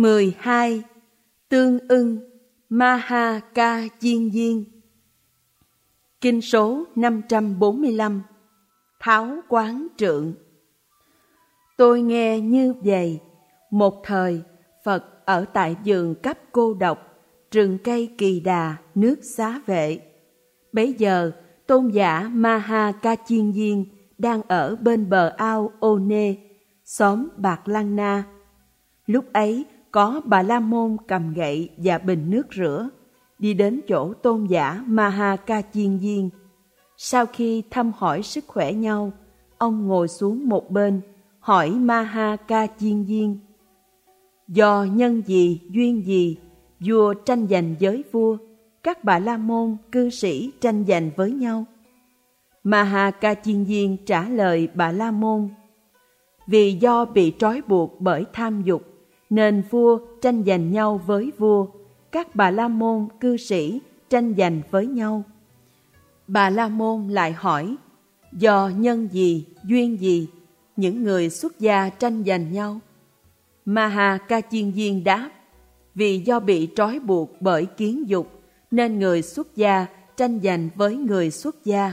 12. Tương ưng Maha Ca Diên Diên. Kinh số 545. Tháo quán trượng. Tôi nghe như vậy: một thời Phật ở tại vườn cấp cô độc, rừng cây Kỳ Đà, nước Xá Vệ. Bấy giờ tôn giả Maha Ca Diên Diên đang ở bên bờ ao Ô Nê, xóm Bạc Lăng Na. Lúc ấy có Bà La Môn cầm gậy và bình nước rửa đi đến chỗ tôn giả Maha Ca Diên Diên. Sau khi thăm hỏi sức khỏe nhau, ông ngồi xuống một bên hỏi Maha Ca Diên Diên: do nhân gì, duyên gì, vua tranh giành với vua, các Bà La Môn cư sĩ tranh giành với nhau? Maha Ca Diên Diên trả lời Bà La Môn: vì do bị trói buộc bởi tham dục, nên vua tranh giành nhau với vua, các Bà La Môn cư sĩ tranh giành với nhau. Bà La Môn lại hỏi: do nhân gì, duyên gì, những người xuất gia tranh giành nhau? Maha Ca Diên Diên đáp: vì do bị trói buộc bởi kiến dục, nên người xuất gia tranh giành với người xuất gia.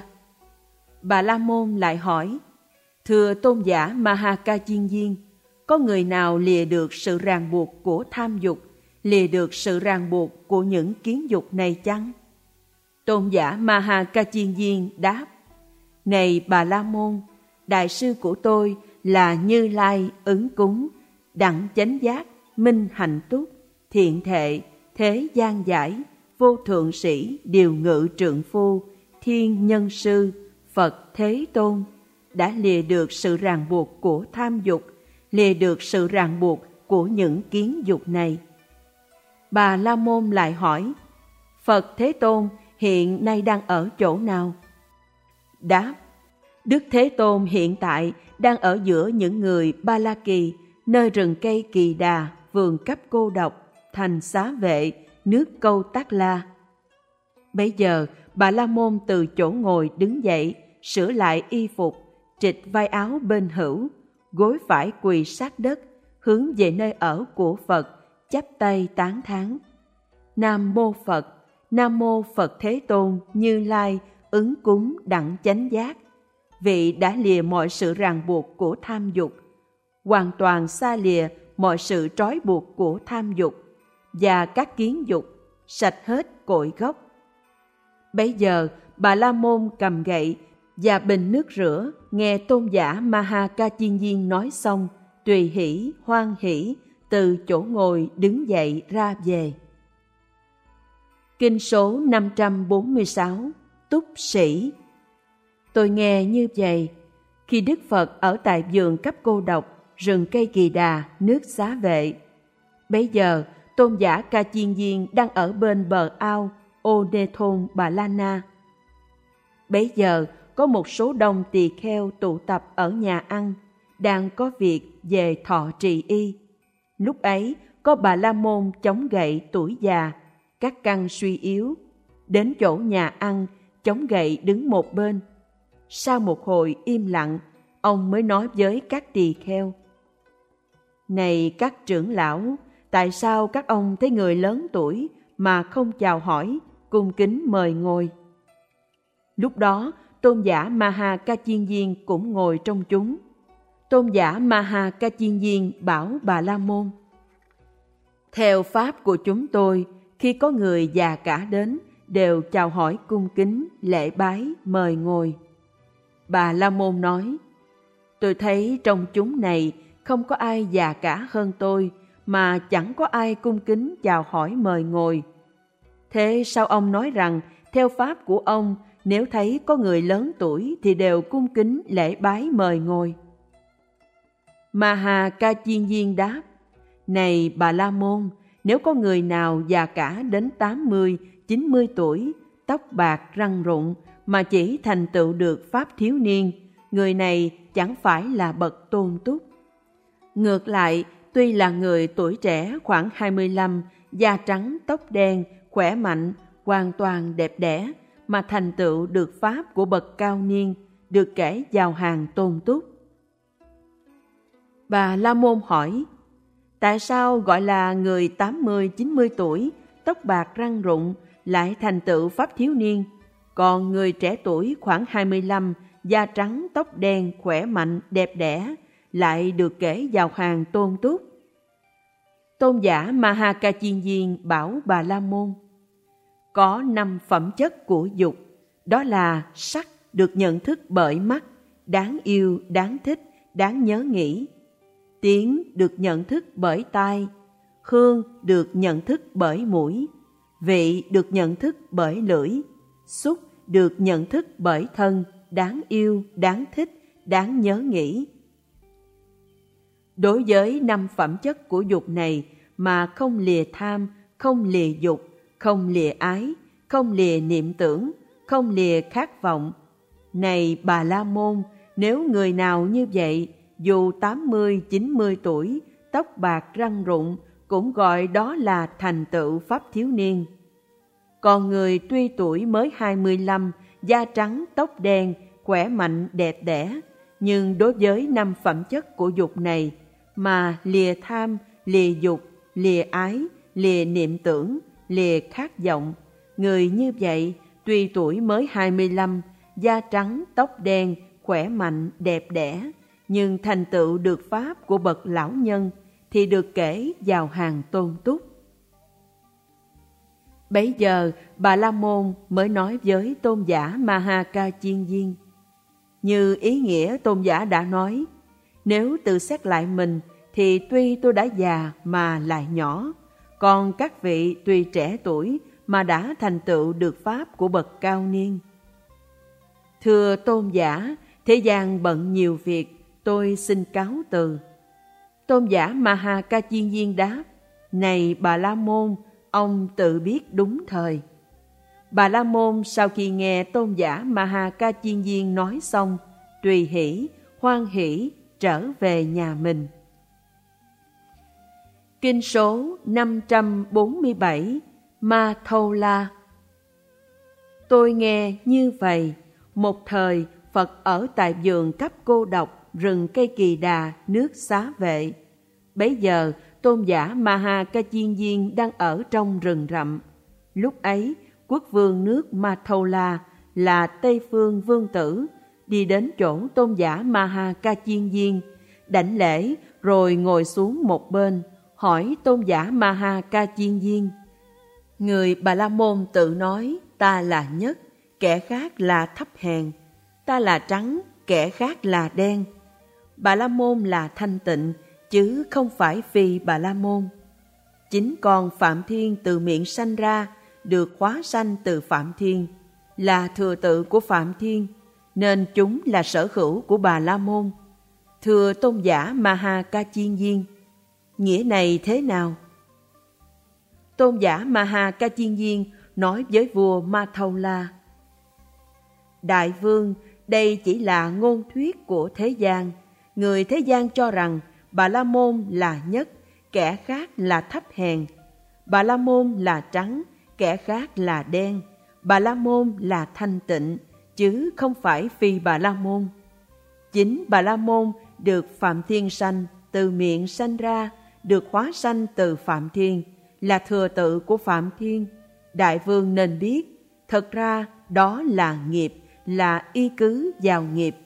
Bà La Môn lại hỏi: thưa tôn giả Maha Ca Diên Diên, có người nào lìa được sự ràng buộc của tham dục, lìa được sự ràng buộc của những kiến dục này chăng? Tôn giả Maha Ca Diên Diên đáp: này Bà La Môn, đại sư của tôi là Như Lai, Ứng Cúng, Đẳng Chánh Giác, Minh Hạnh Túc, Thiện Thệ, Thế Gian Giải, Vô Thượng Sĩ, Điều Ngự Trượng Phu, Thiên Nhân Sư, Phật Thế Tôn, đã lìa được sự ràng buộc của tham dục, lìa được sự ràng buộc của những kiến dục này. Bà La Môn lại hỏi: Phật Thế Tôn hiện nay đang ở chỗ nào? Đáp: Đức Thế Tôn hiện tại đang ở giữa những người Ba La Kỳ, nơi rừng cây Kỳ Đà, vườn cấp cô độc, thành Xá Vệ, nước Câu Tát La. Bấy giờ Bà La Môn từ chỗ ngồi đứng dậy, sửa lại y phục, trịch vai áo bên hữu, gối phải quỳ sát đất, hướng về nơi ở của Phật, chắp tay tán thán: Nam mô Phật, Nam mô Phật Thế Tôn Như Lai, Ứng Cúng, Đẳng Chánh Giác. Vị đã lìa mọi sự ràng buộc của tham dục, hoàn toàn xa lìa mọi sự trói buộc của tham dục và các kiến dục, sạch hết cội gốc. Bấy giờ Bà La Môn cầm gậy và bình nước rửa, nghe tôn giả Maha Ca Diên Diên nói xong, tùy hỷ, hoan hỷ, từ chỗ ngồi đứng dậy ra về. Kinh số 546. Túc Sĩ. Tôi nghe như vậy: khi Đức Phật ở tại vườn cấp cô độc, rừng cây Kỳ Đà, nước Xá Vệ. Bấy giờ tôn giả Ca Diên Diên đang ở bên bờ ao Ô Nê thôn Bà La Na. Bấy giờ có một số đông tỳ kheo tụ tập ở nhà ăn, đang có việc về thọ trì y. Lúc ấy có Bà La Môn chống gậy tuổi già, các căn suy yếu, đến chỗ nhà ăn, chống gậy đứng một bên. Sau một hồi im lặng, ông mới nói với các tỳ kheo: này các trưởng lão, tại sao các ông thấy người lớn tuổi mà không chào hỏi, cung kính mời ngồi? Lúc đó tôn giả Maha Ca Diên Diên cũng ngồi trong chúng. Tôn giả Maha Ca Diên Diên bảo Bà La Môn: theo pháp của chúng tôi, khi có người già cả đến, đều chào hỏi cung kính, lễ bái, mời ngồi. Bà La Môn nói: tôi thấy trong chúng này không có ai già cả hơn tôi, mà chẳng có ai cung kính chào hỏi mời ngồi. Thế sao ông nói rằng theo pháp của ông, nếu thấy có người lớn tuổi thì đều cung kính lễ bái mời ngồi? Maha Ca Diên Diên đáp: này Bà La Môn, nếu có người nào già cả đến 80, 90 tuổi, tóc bạc răng rụng, mà chỉ thành tựu được pháp thiếu niên, người này chẳng phải là bậc tôn túc. Ngược lại, tuy là người tuổi trẻ khoảng 25, da trắng tóc đen, khỏe mạnh, hoàn toàn đẹp đẽ, mà thành tựu được pháp của bậc cao niên, được kể vào hàng tôn túc. Bà La Môn hỏi: Tại sao gọi là người 80-90 tuổi, tóc bạc răng rụng, lại thành tựu pháp thiếu niên, còn người trẻ tuổi khoảng 25, da trắng, tóc đen, khỏe mạnh, đẹp đẽ, lại được kể vào hàng tôn túc? Tôn giả Mahakachiên bảo Bà La Môn: có 5 phẩm chất của dục, đó là sắc được nhận thức bởi mắt, đáng yêu, đáng thích, đáng nhớ nghĩ; tiếng được nhận thức bởi tai; hương được nhận thức bởi mũi; vị được nhận thức bởi lưỡi; xúc được nhận thức bởi thân, đáng yêu, đáng thích, đáng nhớ nghĩ. Đối với 5 phẩm chất của dục này mà không lìa tham, không lìa dục, không lìa ái, không lìa niệm tưởng, không lìa khát vọng, này Bà La Môn, nếu người nào như vậy, dù 80-90 tuổi, tóc bạc răng rụng, cũng gọi đó là thành tựu pháp thiếu niên. Còn người tuy tuổi mới 25, da trắng, tóc đen, khỏe mạnh, đẹp đẽ, nhưng đối với 5 phẩm chất của dục này mà lìa tham, lìa dục, lìa ái, lìa niệm tưởng, lìa khát vọng, người như vậy tuy tuổi mới 25, da trắng, tóc đen, khỏe mạnh, đẹp đẽ, nhưng thành tựu được pháp của bậc lão nhân thì được kể vào hàng tôn túc. Bấy giờ Bà La Môn mới nói với tôn giả Mahakachiên: như ý nghĩa tôn giả đã nói, nếu tự xét lại mình thì tuy tôi đã già mà lại nhỏ, còn các vị tuy trẻ tuổi mà đã thành tựu được pháp của bậc cao niên. Thưa tôn giả, thế gian bận nhiều việc, tôi xin cáo từ. Tôn giả Mahakachiên đáp: này Bà La Môn, ông tự biết đúng thời. Bà La Môn sau khi nghe tôn giả Mahakachiên nói xong, tùy hỷ, hoan hỷ trở về nhà mình. Kinh số 547 Ma-thâu-la. Tôi nghe như vậy, một thời Phật ở tại vườn Cấp Cô Độc, rừng cây Kỳ Đà, nước Xá Vệ. Bấy giờ tôn giả Mahakachiên đang ở trong rừng rậm. Lúc ấy quốc vương nước Ma-thâu-la là Tây Phương Vương Tử đi đến chỗ tôn giả Mahakachiên, đảnh lễ rồi ngồi xuống một bên, hỏi tôn giả Mahakachiên: người Bà La Môn tự nói ta là nhất, kẻ khác là thấp hèn; ta là trắng, kẻ khác là đen. Bà La Môn là thanh tịnh, chứ không phải phi Bà La Môn. Chính con Phạm Thiên từ miệng sanh ra, được hóa sanh từ Phạm Thiên, là thừa tự của Phạm Thiên, nên chúng là sở hữu của Bà La Môn. Thưa tôn giả Mahakachiên, nghĩa này thế nào? Tôn giả Mahakachiên nói với vua Ma-thâu-la: đại vương, đây chỉ là ngôn thuyết của thế gian. Người thế gian cho rằng Bà La Môn là nhất, kẻ khác là thấp hèn; Bà La Môn là trắng, kẻ khác là đen; Bà La Môn là thanh tịnh, chứ không phải phi Bà La Môn. Chính Bà La Môn được Phạm Thiên sanh, từ miệng sanh ra, được hóa sanh từ Phạm Thiên, là thừa tự của Phạm Thiên. Đại vương nên biết, thật ra đó là nghiệp, là y cứ vào nghiệp.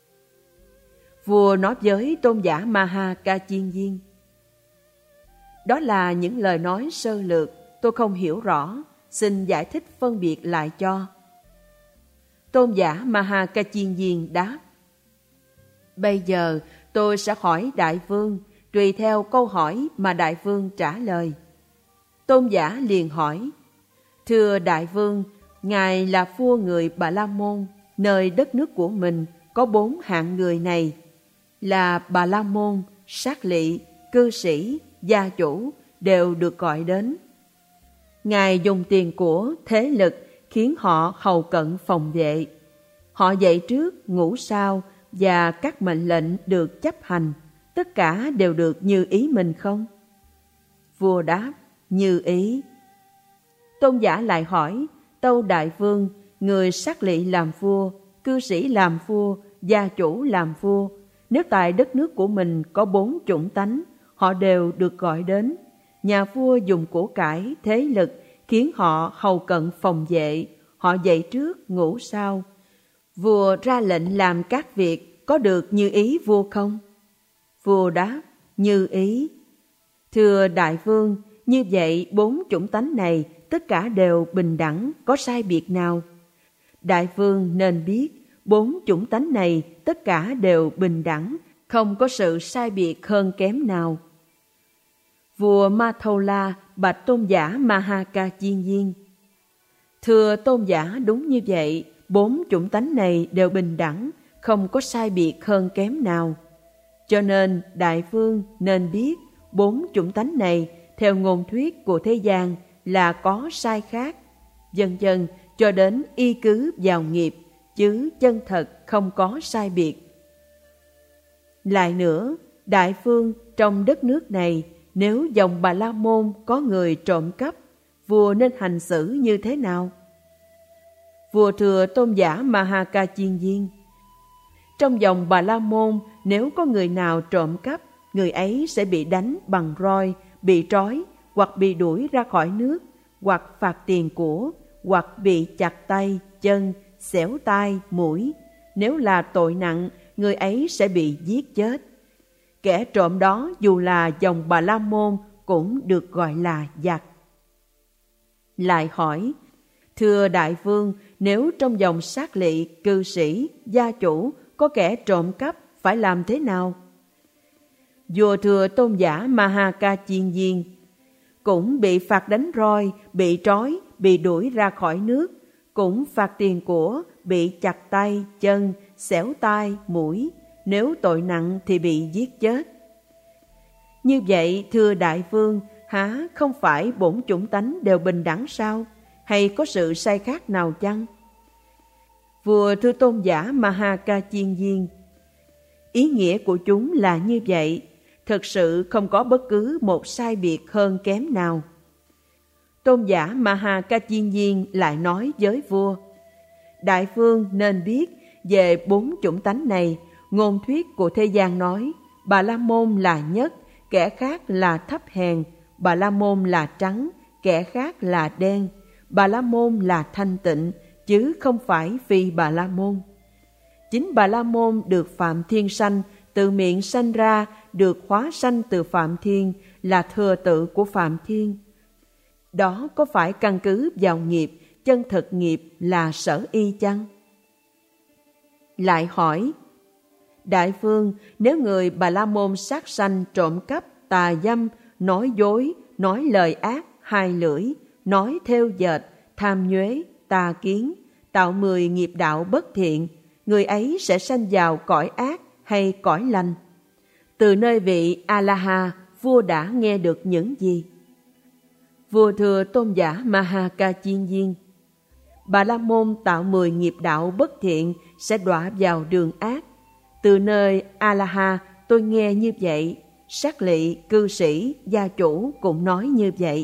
Vua nói với tôn giả Mahakachiên: đó là những lời nói sơ lược, tôi không hiểu rõ, xin giải thích phân biệt lại cho. Tôn giả Mahakachiên đáp: bây giờ tôi sẽ hỏi đại vương, tùy theo câu hỏi mà đại vương trả lời. Tôn giả liền hỏi: thưa đại vương, ngài là vua người Bà La Môn, nơi đất nước của mình có 4 hạng người này, là Bà La Môn, sát lị, cư sĩ, gia chủ, đều được gọi đến. Ngài dùng tiền của, thế lực khiến họ hầu cận phòng vệ. Họ dậy trước, ngủ sau, và các mệnh lệnh được chấp hành, tất cả đều được như ý mình không? Vua đáp: như ý. Tôn giả lại hỏi: tâu đại vương, người sát lị làm vua, cư sĩ làm vua, gia chủ làm vua, nếu tại đất nước của mình có 4 chủng tánh, họ đều được gọi đến. Nhà vua dùng của cải, thế lực khiến họ hầu cận phòng vệ, họ dậy trước, ngủ sau. Vua ra lệnh làm các việc có được như ý vua không? Vua đáp, như ý. Thưa đại vương, như vậy 4 chủng tánh này tất cả đều bình đẳng, có sai biệt nào? Đại vương nên biết 4 chủng tánh này tất cả đều bình đẳng, không có sự sai biệt hơn kém nào. Vua Mathola bạch tôn giả Mahaka Chiên Viên: thưa tôn giả, đúng như vậy, 4 chủng tánh này đều bình đẳng, không có sai biệt hơn kém nào. Cho nên đại vương nên biết 4 chủng tánh này theo ngôn thuyết của thế gian là có sai khác, dần dần cho đến y cứ vào nghiệp, chứ chân thật không có sai biệt. Lại nữa, đại vương, trong đất nước này, nếu dòng Bà La Môn có người trộm cắp, vua nên hành xử như thế nào? Vua thưa tôn giả Mahaka Chiên Viên: trong dòng Bà La Môn, nếu có người nào trộm cắp, người ấy sẽ bị đánh bằng roi, bị trói, hoặc bị đuổi ra khỏi nước, hoặc phạt tiền của, hoặc bị chặt tay, chân, xẻo tai, mũi. Nếu là tội nặng, người ấy sẽ bị giết chết. Kẻ trộm đó dù là dòng Bà La Môn cũng được gọi là giặc. Lại hỏi: thưa đại vương, nếu trong dòng sát lỵ, cư sĩ, gia chủ có kẻ trộm cắp, phải làm thế nào? Vua thưa tôn giả Mahaka Chiên Viên: cũng bị phạt đánh roi, bị trói, bị đuổi ra khỏi nước, cũng phạt tiền của, bị chặt tay, chân, xẻo tai, mũi. Nếu tội nặng thì bị giết chết. Như vậy thưa đại vương, há không phải 4 chủng tánh đều bình đẳng sao? Hay có sự sai khác nào chăng? Vua thưa tôn giả Mahaka Chiên Viên: ý nghĩa của chúng là như vậy, thực sự không có bất cứ một sai biệt hơn kém nào. Tôn giả Mahaka Chiên Viên lại nói với vua: đại vương nên biết về 4 chủng tánh này, ngôn thuyết của thế gian nói Bà La Môn là nhất, kẻ khác là thấp hèn. Bà La Môn là trắng, kẻ khác là đen. Bà La Môn là thanh tịnh, chứ không phải phi Bà La Môn. Chính Bà La Môn được Phạm Thiên sanh, từ miệng sanh ra, được hóa sanh từ Phạm Thiên, là thừa tự của Phạm Thiên. Đó có phải căn cứ vào nghiệp, chân thực nghiệp là sở y chăng? Lại hỏi: đại vương, nếu người Bà La Môn sát sanh, trộm cắp, tà dâm, nói dối, nói lời ác, hai lưỡi, nói thêu dệt, tham nhuế, tà kiến, tạo 10 nghiệp đạo bất thiện, người ấy sẽ sanh vào cõi ác hay cõi lành? Từ nơi vị A-la-ha, vua đã nghe được những gì? Vua thưa tôn giả Mahaka Chiên Viên: Bà La Môn tạo 10 nghiệp đạo bất thiện sẽ đọa vào đường ác. Từ nơi A-la-ha tôi nghe như vậy, sát lỵ, cư sĩ, gia chủ cũng nói như vậy.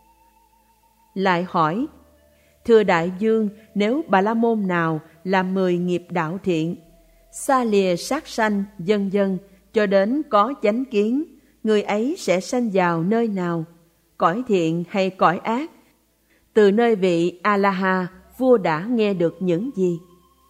Lại hỏi: thưa đại vương, nếu Bà La Môn nào làm 10 nghiệp đạo thiện, xa lìa sát sanh, vân vân, cho đến có chánh kiến, người ấy sẽ sanh vào nơi nào, cõi thiện hay cõi ác? Từ nơi vị A-la-ha, vua đã nghe được những gì?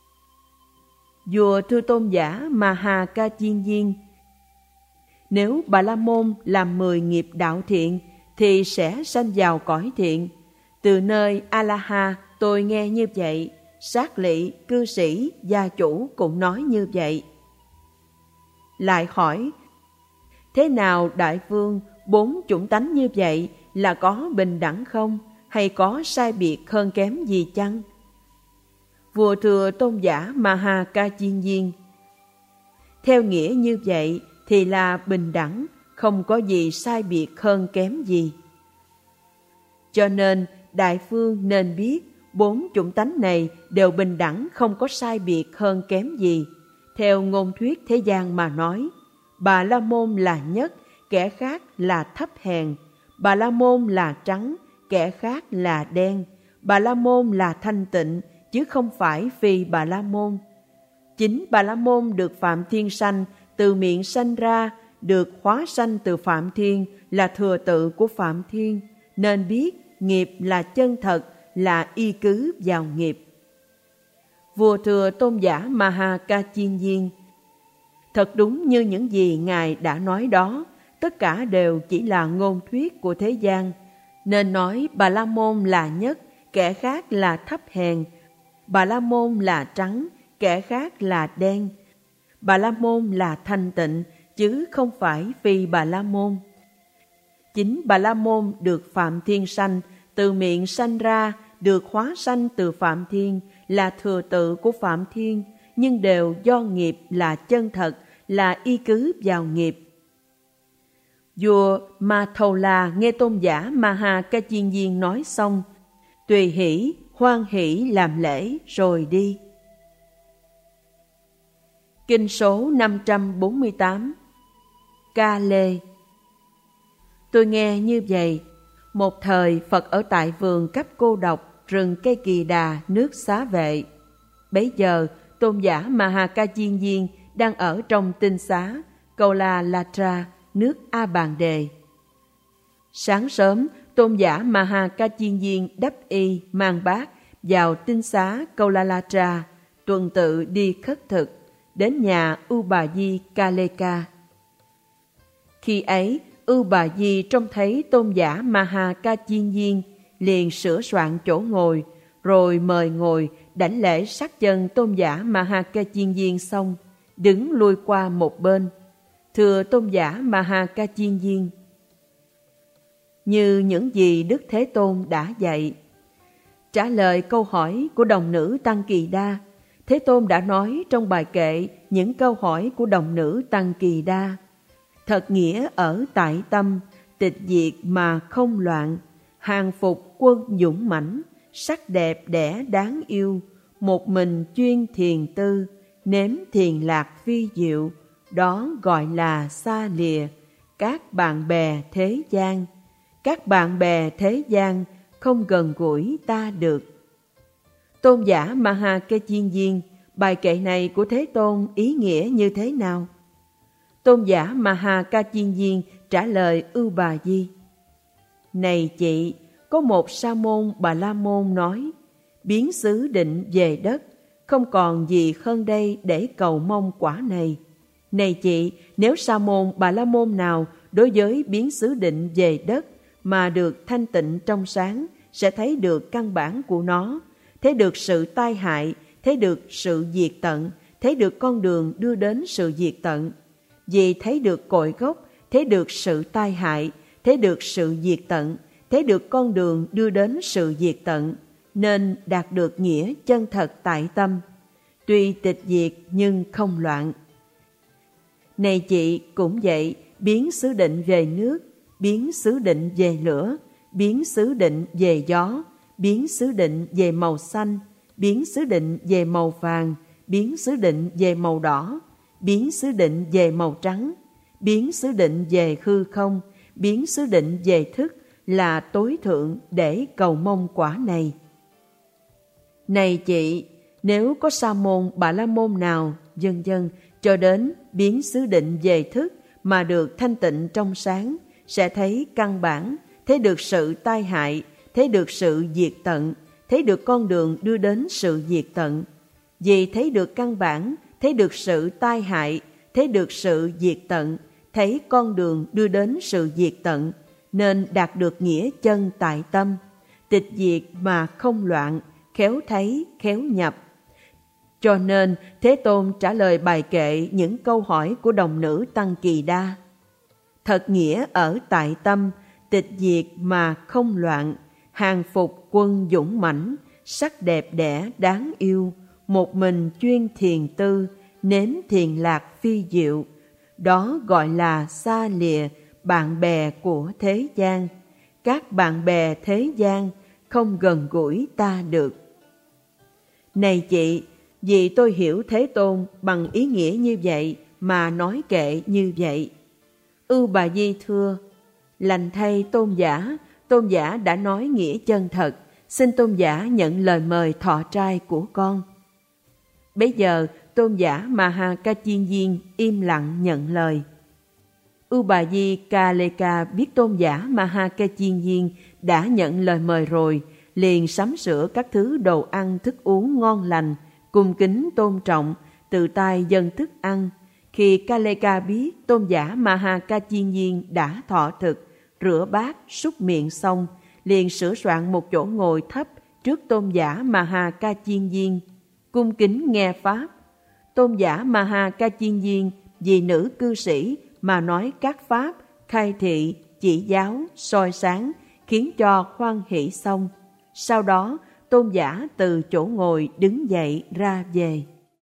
Vua thưa tôn giả Mahaka Chiên Viên: nếu Bà La Môn làm 10 nghiệp đạo thiện thì sẽ sanh vào cõi thiện. Từ nơi A-la-ha tôi nghe như vậy, sát lỵ, cư sĩ, gia chủ cũng nói như vậy. Lại hỏi: thế nào đại vương, 4 chủng tánh như vậy là có bình đẳng không, hay có sai biệt hơn kém gì chăng? Vua thưa tôn giả Mahaka Chiên Viên: theo nghĩa như vậy thì là bình đẳng, không có gì sai biệt hơn kém gì. Cho nên đại vương nên biết 4 chủng tánh này đều bình đẳng, không có sai biệt hơn kém gì. Theo ngôn thuyết thế gian mà nói, Bà La Môn là nhất, kẻ khác là thấp hèn. Bà La Môn là trắng, kẻ khác là đen. Bà La Môn là thanh tịnh, chứ không phải phi Bà La Môn. Chính Bà La Môn được Phạm Thiên sanh, từ miệng sanh ra, được hóa sanh từ Phạm Thiên là thừa tự của Phạm Thiên, nên biết nghiệp là chân thật, là y cứ vào nghiệp. Vua Thừa Tôn giả Maha Ca Chiên Viên, thật đúng như những gì Ngài đã nói đó, tất cả đều chỉ là ngôn thuyết của thế gian, nên nói Bà La Môn là nhất, kẻ khác là thấp hèn, Bà La Môn là trắng, kẻ khác là đen, Bà La Môn là thanh tịnh, chứ không phải phi Bà La Môn. Chính Bà La Môn được Phạm Thiên sanh, từ miệng sanh ra, được hóa sanh từ Phạm Thiên, là thừa tự của Phạm Thiên, nhưng đều do nghiệp là chân thật, là y cứ vào nghiệp. Vua Mathola nghe tôn giả Maha Ca Chiên Viên nói xong, tùy hỷ, hoan hỷ làm lễ rồi đi. Kinh số 548. Ca Lê. Tôi nghe như vậy, một thời Phật ở tại vườn Cấp Cô Độc, rừng cây Kỳ Đà, nước Xá Vệ. Bấy giờ, tôn giả Maha Ca Chiên Viên đang ở trong tinh xá Kaula Latra, nước A Bàn Đề. Sáng sớm, tôn giả Maha Ca Chiên Viên đắp y mang bát vào tinh xá Kaula Latra, tuần tự đi khất thực, đến nhà U Bà Di Kaleka. Khi ấy, U Bà Di trông thấy tôn giả Maha Ca Chiên Viên, liền sửa soạn chỗ ngồi, rồi mời ngồi, đảnh lễ sát chân tôn giả Maha Ca Chiên Viên xong, đứng lui qua một bên. Thưa tôn giả Maha Ca Chiên Viên, như những gì Đức Thế Tôn đã dạy. Trả lời câu hỏi của đồng nữ Tăng Kỳ Đa, Thế Tôn đã nói trong bài kệ những câu hỏi của đồng nữ Tăng Kỳ Đa. Thật nghĩa ở tại tâm, tịch diệt mà không loạn, hàng phục quân dũng mãnh, sắc đẹp đẽ đáng yêu, một mình chuyên thiền tư, nếm thiền lạc phi diệu, đó gọi là xa lìa các bạn bè thế gian. Các bạn bè thế gian không gần gũi ta được. Tôn giả Maha Ca Chiên Viên, bài kệ này của Thế Tôn ý nghĩa như thế nào? Tôn giả Maha Ca Chiên Viên trả lời U Bà Di: Này chị, có một sa môn Bà La Môn nói, biến xứ định về đất, không còn gì hơn đây để cầu mong quả này. Này chị, nếu sa môn Bà La Môn nào đối với biến xứ định về đất mà được thanh tịnh trong sáng, sẽ thấy được căn bản của nó, thấy được sự tai hại, thấy được sự diệt tận, thấy được con đường đưa đến sự diệt tận. Vì thấy được cội gốc, thấy được sự tai hại, thấy được sự diệt tận, thấy được con đường đưa đến sự diệt tận, nên đạt được nghĩa chân thật tại tâm, tuy tịch diệt nhưng không loạn. Này chị, cũng vậy, biến xứ định về nước, biến xứ định về lửa, biến xứ định về gió, biến xứ định về màu xanh, biến xứ định về màu vàng, biến xứ định về màu đỏ, biến xứ định về màu trắng, biến xứ định về hư không, biến xứ định về thức, là tối thượng để cầu mong quả này. Này chị, nếu có sa môn Bà La Môn nào, vân vân, cho đến biến xứ định về thức mà được thanh tịnh trong sáng, sẽ thấy căn bản, thấy được sự tai hại, thấy được sự diệt tận, thấy được con đường đưa đến sự diệt tận. Vì thấy được căn bản, thấy được sự tai hại, thấy được sự diệt tận, thấy con đường đưa đến sự diệt tận, nên đạt được nghĩa chân tại tâm, tịch diệt mà không loạn, khéo thấy, khéo nhập. Cho nên Thế Tôn trả lời bài kệ những câu hỏi của đồng nữ Tăng Kỳ Đa. Thật nghĩa ở tại tâm, tịch diệt mà không loạn, hàng phục quân dũng mãnh, sắc đẹp đẽ đáng yêu, một mình chuyên thiền tư, nếm thiền lạc phi diệu, đó gọi là xa lìa bạn bè của thế gian. Các bạn bè thế gian không gần gũi ta được. Này chị, vì tôi hiểu Thế Tôn bằng ý nghĩa như vậy mà nói kệ như vậy. Ư Bà Di thưa: Lành thay tôn giả đã nói nghĩa chân thật, xin tôn giả nhận lời mời thọ trai của con. Bấy giờ tôn giả Maha Ca Chiên Viên im lặng nhận lời. Ubayi Kaleka biết tôn giả Mahakachiên đã nhận lời mời rồi, liền sắm sửa các thứ đồ ăn thức uống ngon lành, cung kính tôn trọng, tự tay dâng thức ăn. Khi Kaleka biết tôn giả Mahakachiên đã thọ thực, rửa bát, súc miệng xong, liền sửa soạn một chỗ ngồi thấp trước tôn giả Mahakachiên, cung kính nghe pháp. Tôn giả Mahakachiên vì nữ cư sĩ mà nói các pháp, khai thị, chỉ giáo, soi sáng, khiến cho hoan hỷ xong. Sau đó, tôn giả từ chỗ ngồi đứng dậy ra về.